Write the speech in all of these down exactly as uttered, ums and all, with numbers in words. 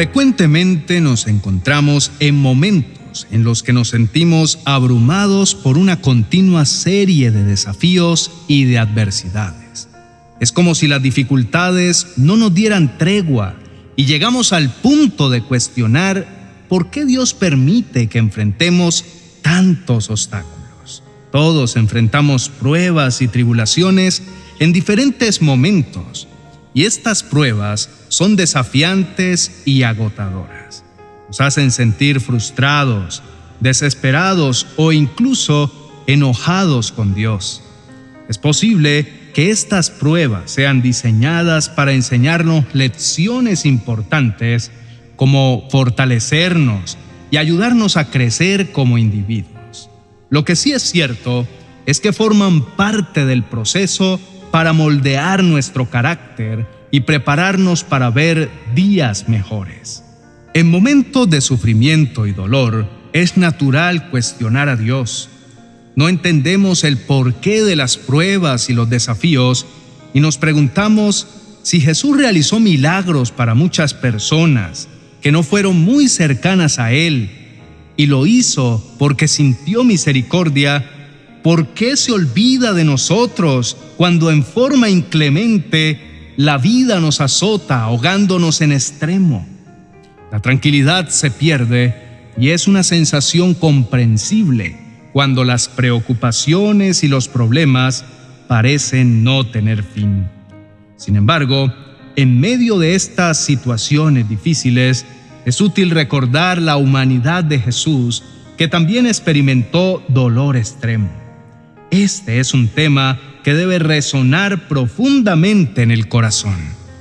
Frecuentemente nos encontramos en momentos en los que nos sentimos abrumados por una continua serie de desafíos y de adversidades. Es como si las dificultades no nos dieran tregua y llegamos al punto de cuestionar por qué Dios permite que enfrentemos tantos obstáculos. Todos enfrentamos pruebas y tribulaciones en diferentes momentos, y estas pruebas son desafiantes y agotadoras. Nos hacen sentir frustrados, desesperados o incluso enojados con Dios. Es posible que estas pruebas sean diseñadas para enseñarnos lecciones importantes como fortalecernos y ayudarnos a crecer como individuos. Lo que sí es cierto es que forman parte del proceso para moldear nuestro carácter y prepararnos para ver días mejores. En momentos de sufrimiento y dolor, es natural cuestionar a Dios. No entendemos el porqué de las pruebas y los desafíos y nos preguntamos si Jesús realizó milagros para muchas personas que no fueron muy cercanas a Él y lo hizo porque sintió misericordia. ¿Por qué se olvida de nosotros cuando en forma inclemente la vida nos azota, ahogándonos en extremo? La tranquilidad se pierde y es una sensación comprensible cuando las preocupaciones y los problemas parecen no tener fin. Sin embargo, en medio de estas situaciones difíciles, es útil recordar la humanidad de Jesús, que también experimentó dolor extremo. Este es un tema que debe resonar profundamente en el corazón.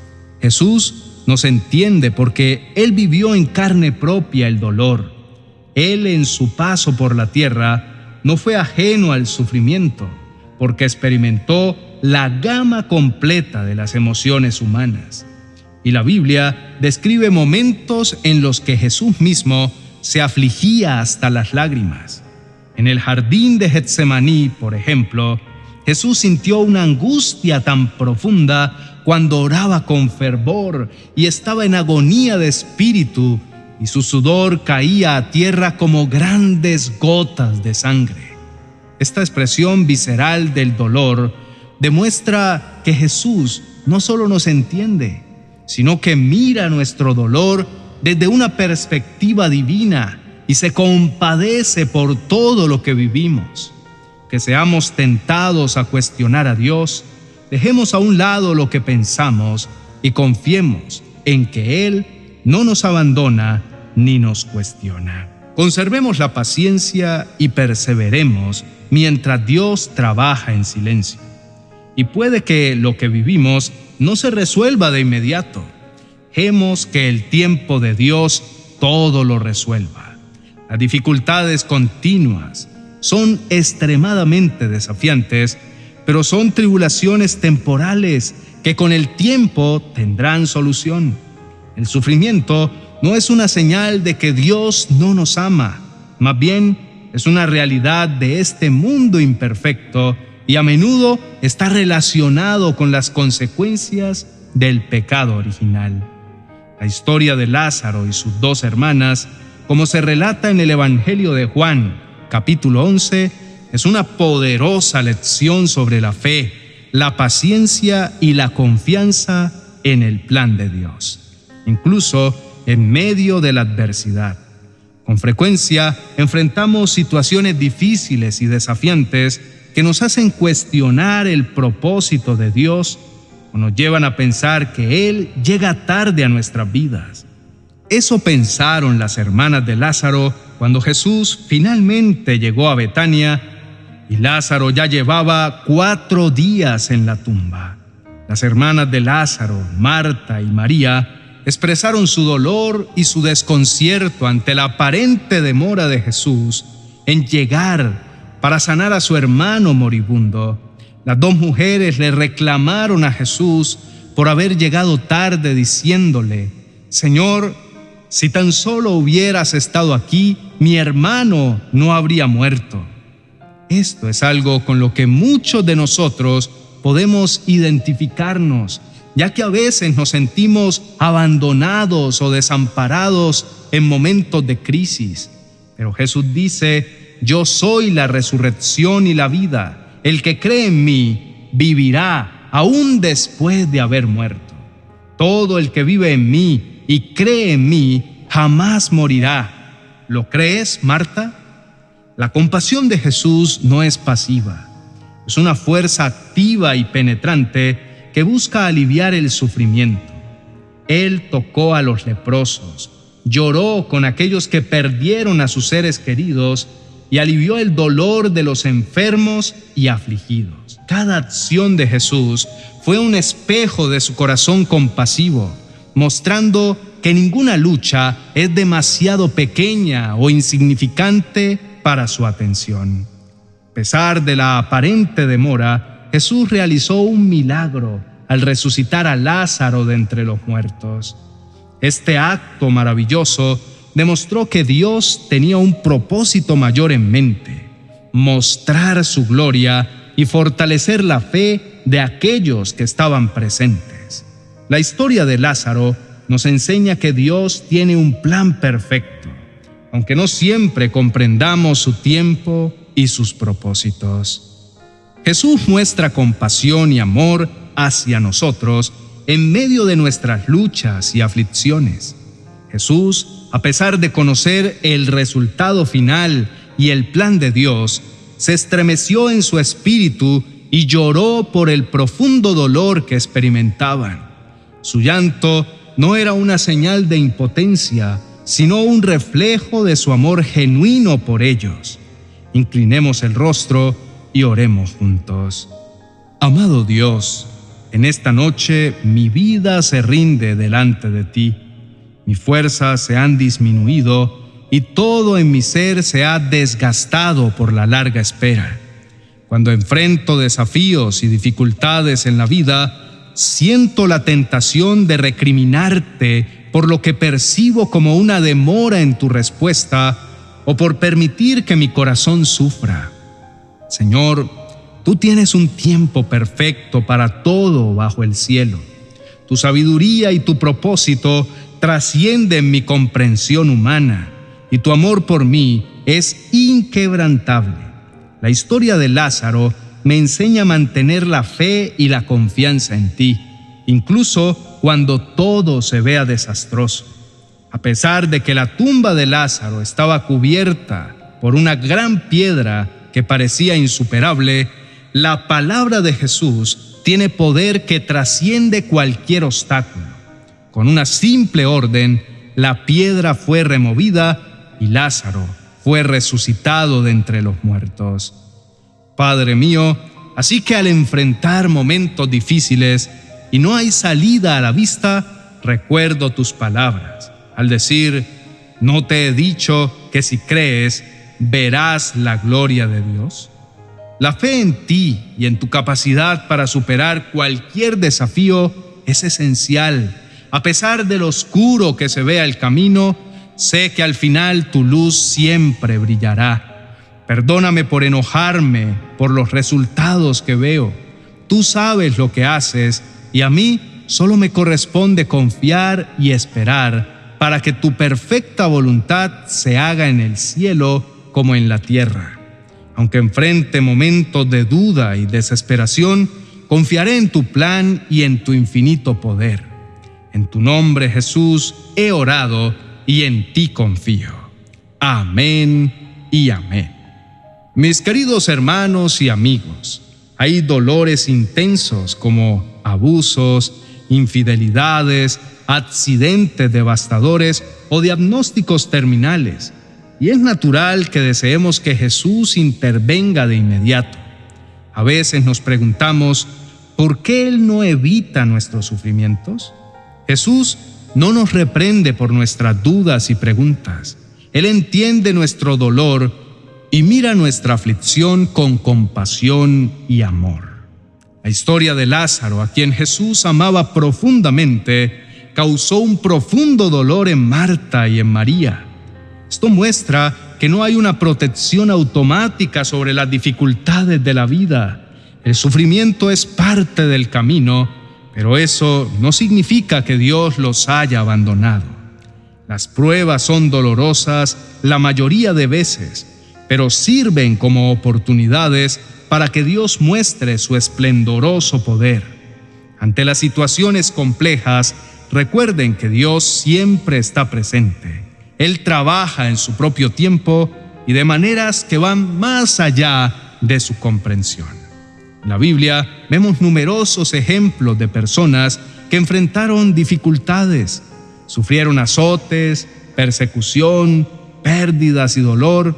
Jesús nos entiende porque Él vivió en carne propia el dolor. Él, en su paso por la tierra, no fue ajeno al sufrimiento, porque experimentó la gama completa de las emociones humanas. Y la Biblia describe momentos en los que Jesús mismo se afligía hasta las lágrimas. En el jardín de Getsemaní, por ejemplo, Jesús sintió una angustia tan profunda cuando oraba con fervor y estaba en agonía de espíritu, y su sudor caía a tierra como grandes gotas de sangre. Esta expresión visceral del dolor demuestra que Jesús no solo nos entiende, sino que mira nuestro dolor desde una perspectiva divina y se compadece por todo lo que vivimos. Que seamos tentados a cuestionar a Dios, dejemos a un lado lo que pensamos y confiemos en que Él no nos abandona ni nos cuestiona. Conservemos la paciencia y perseveremos mientras Dios trabaja en silencio. Y puede que lo que vivimos no se resuelva de inmediato. Dejemos que el tiempo de Dios todo lo resuelva. Las dificultades continuas son extremadamente desafiantes, pero son tribulaciones temporales que con el tiempo tendrán solución. El sufrimiento no es una señal de que Dios no nos ama, más bien es una realidad de este mundo imperfecto y a menudo está relacionado con las consecuencias del pecado original. La historia de Lázaro y sus dos hermanas, como se relata en el Evangelio de Juan, capítulo once, es una poderosa lección sobre la fe, la paciencia y la confianza en el plan de Dios, incluso en medio de la adversidad. Con frecuencia enfrentamos situaciones difíciles y desafiantes que nos hacen cuestionar el propósito de Dios o nos llevan a pensar que Él llega tarde a nuestras vidas. Eso pensaron las hermanas de Lázaro cuando Jesús finalmente llegó a Betania y Lázaro ya llevaba cuatro días en la tumba. Las hermanas de Lázaro, Marta y María, expresaron su dolor y su desconcierto ante la aparente demora de Jesús en llegar para sanar a su hermano moribundo. Las dos mujeres le reclamaron a Jesús por haber llegado tarde, diciéndole: Señor, si tan solo hubieras estado aquí, mi hermano no habría muerto. Esto es algo con lo que muchos de nosotros podemos identificarnos ya que a veces nos sentimos abandonados o desamparados en momentos de crisis. Pero Jesús dice: yo soy la resurrección y la vida. El que cree en mí vivirá aún después de haber muerto. Todo el que vive en mí y cree en mí jamás morirá. ¿Lo crees, Marta? La compasión de Jesús no es pasiva. Es una fuerza activa y penetrante que busca aliviar el sufrimiento. Él tocó a los leprosos, lloró con aquellos que perdieron a sus seres queridos y alivió el dolor de los enfermos y afligidos. Cada acción de Jesús fue un espejo de su corazón compasivo, mostrando que ninguna lucha es demasiado pequeña o insignificante para su atención. A pesar de la aparente demora, Jesús realizó un milagro al resucitar a Lázaro de entre los muertos. Este acto maravilloso demostró que Dios tenía un propósito mayor en mente: mostrar su gloria y fortalecer la fe de aquellos que estaban presentes. La historia de Lázaro nos enseña que Dios tiene un plan perfecto, aunque no siempre comprendamos su tiempo y sus propósitos. Jesús muestra compasión y amor hacia nosotros en medio de nuestras luchas y aflicciones. Jesús, a pesar de conocer el resultado final y el plan de Dios, se estremeció en su espíritu y lloró por el profundo dolor que experimentaban. Su llanto no era una señal de impotencia, sino un reflejo de su amor genuino por ellos. Inclinemos el rostro y oremos juntos. Amado Dios, en esta noche mi vida se rinde delante de ti. Mis fuerzas se han disminuido y todo en mi ser se ha desgastado por la larga espera. Cuando enfrento desafíos y dificultades en la vida, siento la tentación de recriminarte por lo que percibo como una demora en tu respuesta o por permitir que mi corazón sufra. Señor, tú tienes un tiempo perfecto para todo bajo el cielo. Tu sabiduría y tu propósito trascienden mi comprensión humana, y tu amor por mí es inquebrantable. La historia de Lázaro me enseña a mantener la fe y la confianza en ti, incluso cuando todo se vea desastroso. A pesar de que la tumba de Lázaro estaba cubierta por una gran piedra que parecía insuperable, la palabra de Jesús tiene poder que trasciende cualquier obstáculo. Con una simple orden, la piedra fue removida y Lázaro fue resucitado de entre los muertos. Padre mío, así que al enfrentar momentos difíciles y no hay salida a la vista, recuerdo tus palabras al decir: ¿no te he dicho que si crees, verás la gloria de Dios? La fe en ti y en tu capacidad para superar cualquier desafío es esencial. A pesar de lo oscuro que se vea el camino, sé que al final tu luz siempre brillará. Perdóname por enojarme por los resultados que veo. Tú sabes lo que haces y a mí solo me corresponde confiar y esperar para que tu perfecta voluntad se haga en el cielo como en la tierra. Aunque enfrente momentos de duda y desesperación, confiaré en tu plan y en tu infinito poder. En tu nombre, Jesús, he orado y en ti confío. Amén y amén. Mis queridos hermanos y amigos, hay dolores intensos como abusos, infidelidades, accidentes devastadores o diagnósticos terminales. Y es natural que deseemos que Jesús intervenga de inmediato. A veces nos preguntamos, ¿por qué Él no evita nuestros sufrimientos? Jesús no nos reprende por nuestras dudas y preguntas. Él entiende nuestro dolor y mira nuestra aflicción con compasión y amor. La historia de Lázaro, a quien Jesús amaba profundamente, causó un profundo dolor en Marta y en María. Esto muestra que no hay una protección automática sobre las dificultades de la vida. El sufrimiento es parte del camino, pero eso no significa que Dios los haya abandonado. Las pruebas son dolorosas la mayoría de veces, pero sirven como oportunidades para que Dios muestre su esplendoroso poder. Ante las situaciones complejas, recuerden que Dios siempre está presente. Él trabaja en su propio tiempo y de maneras que van más allá de su comprensión. En la Biblia vemos numerosos ejemplos de personas que enfrentaron dificultades, sufrieron azotes, persecución, pérdidas y dolor.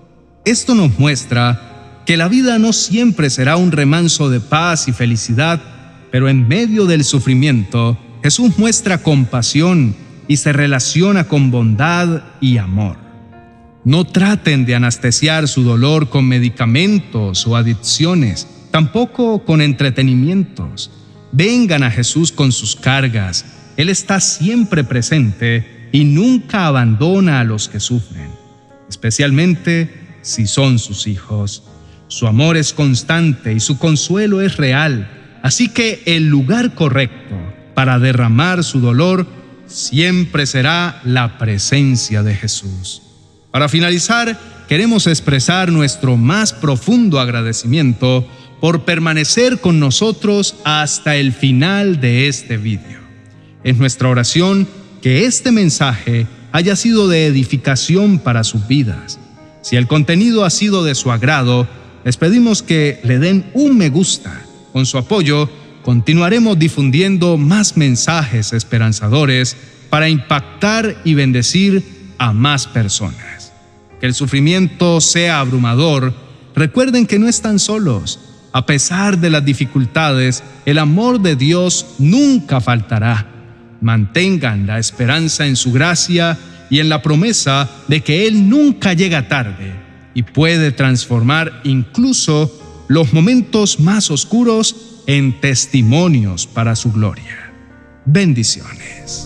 Esto nos muestra que la vida no siempre será un remanso de paz y felicidad, pero en medio del sufrimiento, Jesús muestra compasión y se relaciona con bondad y amor. No traten de anestesiar su dolor con medicamentos o adicciones, tampoco con entretenimientos. Vengan a Jesús con sus cargas. Él está siempre presente y nunca abandona a los que sufren, especialmente si son sus hijos. Su amor es constante y su consuelo es real, así que el lugar correcto para derramar su dolor siempre será la presencia de Jesús. Para finalizar, queremos expresar nuestro más profundo agradecimiento por permanecer con nosotros hasta el final de este video. Es nuestra oración que este mensaje haya sido de edificación para sus vidas. Si el contenido ha sido de su agrado, les pedimos que le den un me gusta. Con su apoyo, continuaremos difundiendo más mensajes esperanzadores para impactar y bendecir a más personas. Que el sufrimiento sea abrumador, recuerden que no están solos. A pesar de las dificultades, el amor de Dios nunca faltará. Mantengan la esperanza en su gracia y en la promesa de que Él nunca llega tarde y puede transformar incluso los momentos más oscuros en testimonios para su gloria. Bendiciones.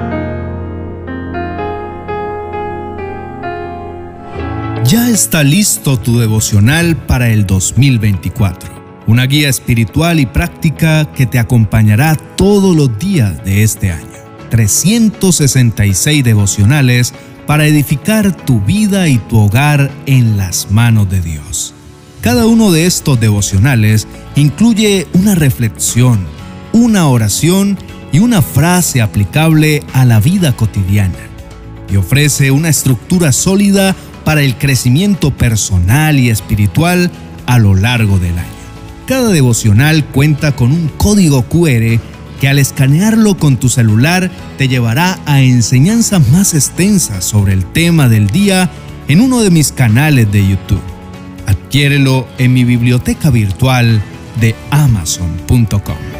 Ya está listo tu devocional para el dos mil veinticuatro, una guía espiritual y práctica que te acompañará todos los días de este año. trescientos sesenta y seis devocionales para edificar tu vida y tu hogar en las manos de Dios. Cada uno de estos devocionales incluye una reflexión, una oración y una frase aplicable a la vida cotidiana, y ofrece una estructura sólida para el crecimiento personal y espiritual a lo largo del año. Cada devocional cuenta con un código cu erre que al escanearlo con tu celular te llevará a enseñanzas más extensas sobre el tema del día en uno de mis canales de YouTube. Adquiérelo en mi biblioteca virtual de amazon punto com.